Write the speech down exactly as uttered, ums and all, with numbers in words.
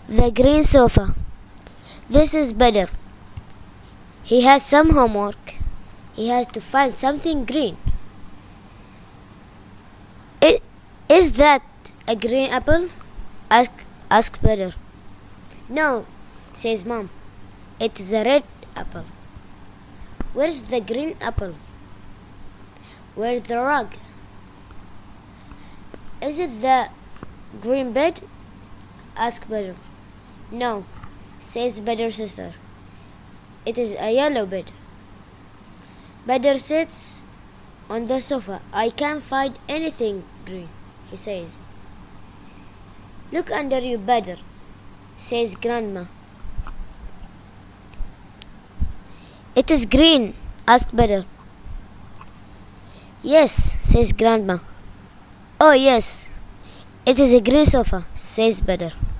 The green sofa. This is better. He has some homework. He has to find something green. I- Is that a green apple? Ask, ask Better. No, says Mom. It is a red apple. Where's the green apple? Where's the rug? Is it the green bed? Ask Better. No, says Better's sister. It is a yellow bed. Better sits on the sofa. I can't find anything green, he says. Look under you, Better, says Grandma. It is green, asked Better. Yes, says Grandma. Oh, yes, it is a green sofa, says Better.